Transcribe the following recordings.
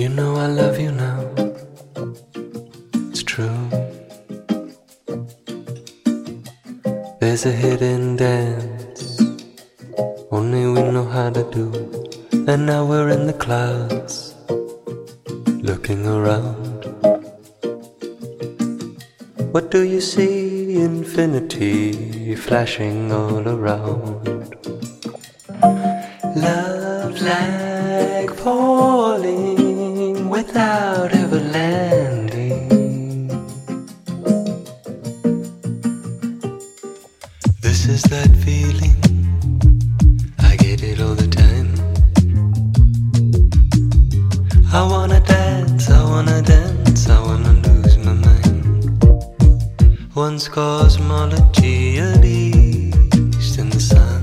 You know I love you now, it's true. There's a hidden dance only we know how to do. And now we're in the clouds, looking around. What do you see? Infinity flashing all around. Love like falling without ever landing. This is that feeling, I get it all the time. I wanna dance, I wanna dance, I wanna lose my mind. Once cosmology, at least in the sun.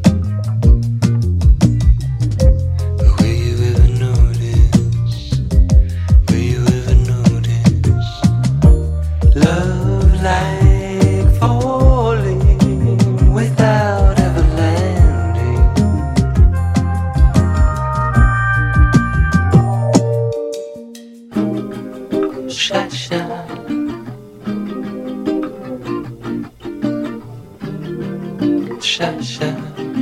Love like falling without ever landing. Sha-sha. Sha-sha.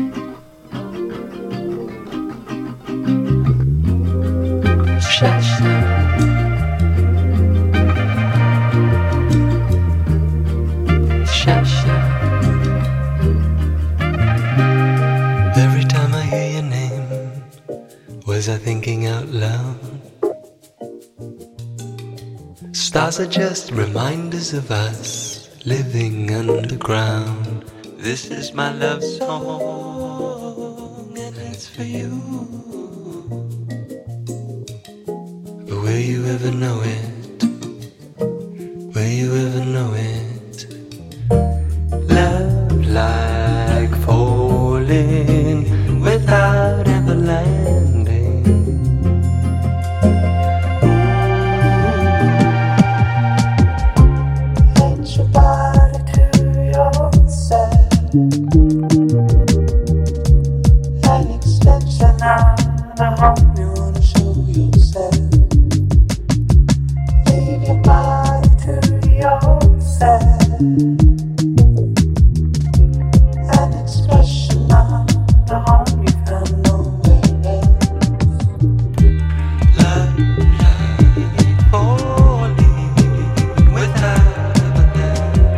Sha-sha. Every time I hear your name, was I thinking out loud? Stars are just reminders of us living underground. This is my love song, and it's for you. But will you ever know it? Will you ever know it? Love like falling without ever landing. Let your body to yourself, an extension of the home you wanna show yourself. Leave your body to yourself, an expression of the home you found nowhere else. Love like falling without ever landing.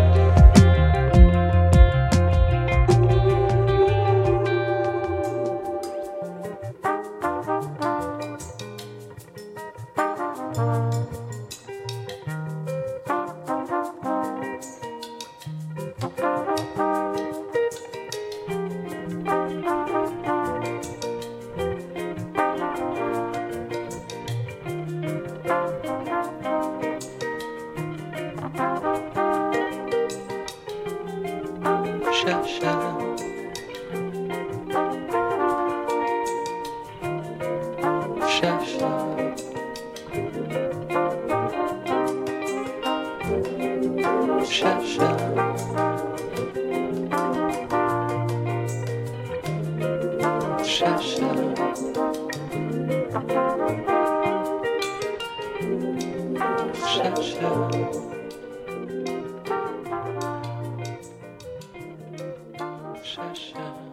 Sha-sha. Sha-sha. Sha-sha. Sha-sha. Sha-sha. Sha-sha.